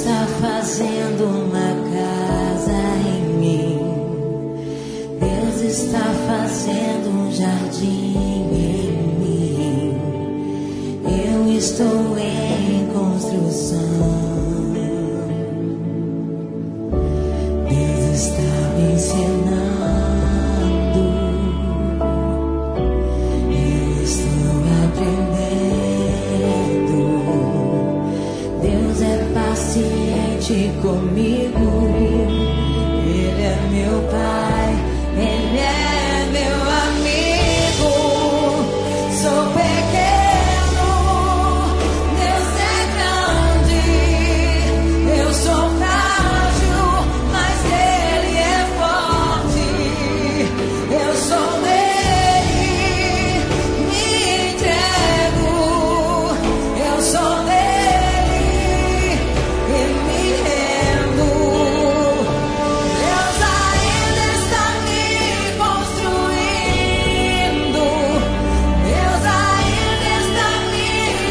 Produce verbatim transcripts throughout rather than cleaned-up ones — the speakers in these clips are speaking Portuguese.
está fazendo uma casa em mim. Deus está fazendo um jardim em mim. Eu estou em construção. Deus está me ensinando. Eu estou aprendendo. Deus é paciente comigo. Ele é meu Pai, Ele é meu amigo. Sou pequeno, Deus é grande. Eu sou frágil, mas Ele é forte. Eu sou dele, me entrego. Eu sou dele e me rendo. Deus ainda está me construindo. Deus ainda está me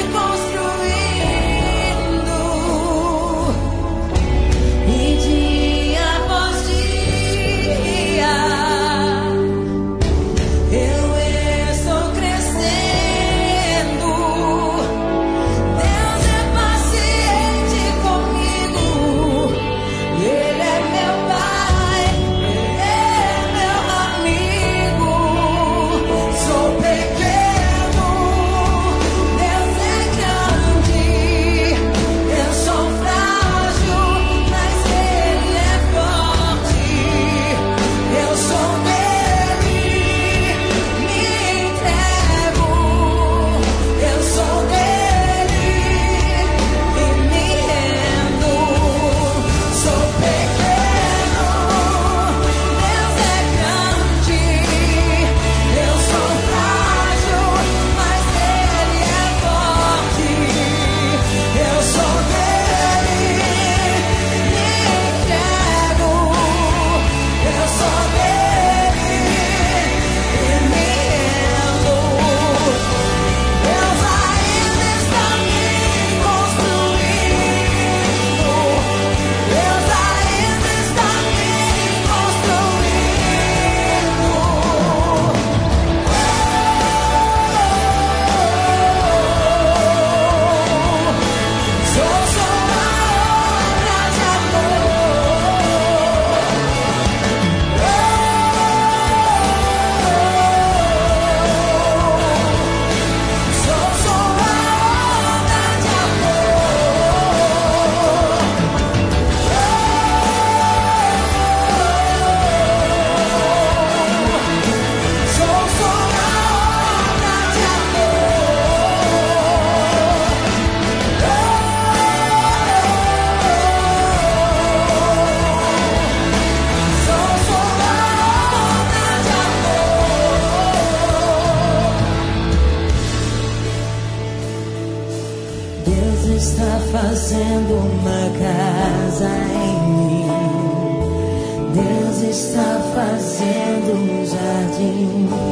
construindo. E dia após dia eu estou crescendo. Deus é paciente comigo. Ele é meu Pai, Ele é meu amigo. Sou pequeno, Deus é grande. Eu sou frágil, mas Ele é forte. Eu sou dele, me entrego. Eu sou dele e me rendo. Sou pequeno, Deus é grande. Eu sou frágil, mas Ele é forte. Eu sou dele, me entrego. Eu sou dele e me rendo. Deus ainda está me construindo. Deus ainda está me construindo. Sou só uma obra de amor. Sou só uma obra de amor. Sou só uma obra de Sou só uma obra de amor. Deus está fazendo uma casa em mim. Deus está fazendo um jardim